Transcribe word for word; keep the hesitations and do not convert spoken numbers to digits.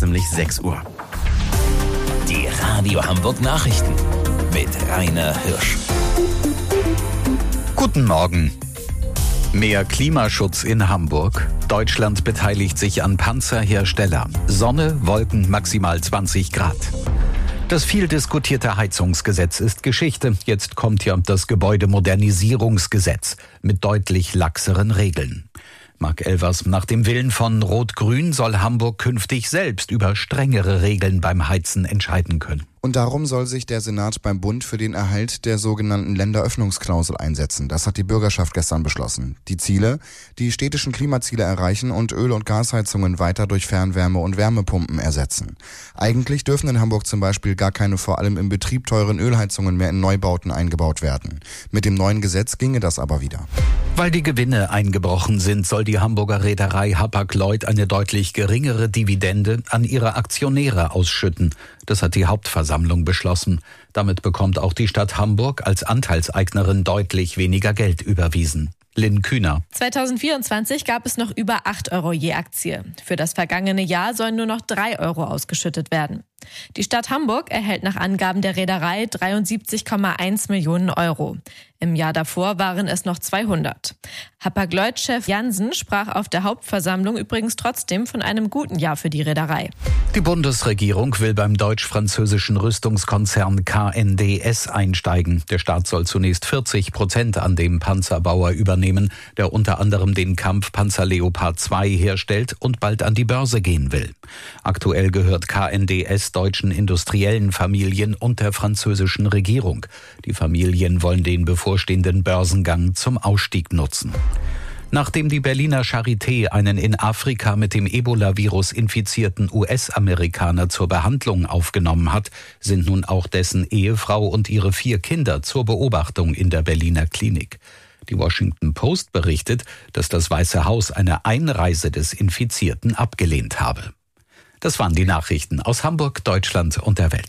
ist nämlich sechs Uhr. Die Radio Hamburg Nachrichten mit Rainer Hirsch. Guten Morgen. Mehr Klimaschutz in Hamburg. Deutschland beteiligt sich an Panzerhersteller. Sonne, Wolken, maximal zwanzig Grad. Das viel diskutierte Heizungsgesetz ist Geschichte. Jetzt kommt ja das Gebäudemodernisierungsgesetz mit deutlich laxeren Regeln. Marc Elvers, nach dem Willen von Rot-Grün soll Hamburg künftig selbst über strengere Regeln beim Heizen entscheiden können. Und darum soll sich der Senat beim Bund für den Erhalt der sogenannten Länderöffnungsklausel einsetzen. Das hat die Bürgerschaft gestern beschlossen. Die Ziele? Die städtischen Klimaziele erreichen und Öl- und Gasheizungen weiter durch Fernwärme- und Wärmepumpen ersetzen. Eigentlich dürfen in Hamburg zum Beispiel gar keine vor allem im Betrieb teuren Ölheizungen mehr in Neubauten eingebaut werden. Mit dem neuen Gesetz ginge das aber wieder. Weil die Gewinne eingebrochen sind, soll die Hamburger Reederei Hapag-Lloyd eine deutlich geringere Dividende an ihre Aktionäre ausschütten. Das hat die Hauptversammlung beschlossen. Damit bekommt auch die Stadt Hamburg als Anteilseignerin deutlich weniger Geld überwiesen. Lynn Kühner. zweitausendvierundzwanzig gab es noch über acht Euro je Aktie. Für das vergangene Jahr sollen nur noch drei Euro ausgeschüttet werden. Die Stadt Hamburg erhält nach Angaben der Reederei dreiundsiebzig Komma eins Millionen Euro. Im Jahr davor waren es noch zweihundert. Hapag-Lloyd-Chef Jansen sprach auf der Hauptversammlung übrigens trotzdem von einem guten Jahr für die Reederei. Die Bundesregierung will beim deutsch-französischen Rüstungskonzern K N D S einsteigen. Der Staat soll zunächst vierzig Prozent an dem Panzerbauer übernehmen, der unter anderem den Kampfpanzer Leopard zwei herstellt und bald an die Börse gehen will. Aktuell gehört K N D S deutschen industriellen Familien und der französischen Regierung. Die Familien wollen den bevorstehenden Börsengang zum Ausstieg nutzen. Nachdem die Berliner Charité einen in Afrika mit dem Ebola-Virus infizierten U S-Amerikaner zur Behandlung aufgenommen hat, sind nun auch dessen Ehefrau und ihre vier Kinder zur Beobachtung in der Berliner Klinik. Die Washington Post berichtet, dass das Weiße Haus eine Einreise des Infizierten abgelehnt habe. Das waren die Nachrichten aus Hamburg, Deutschland und der Welt.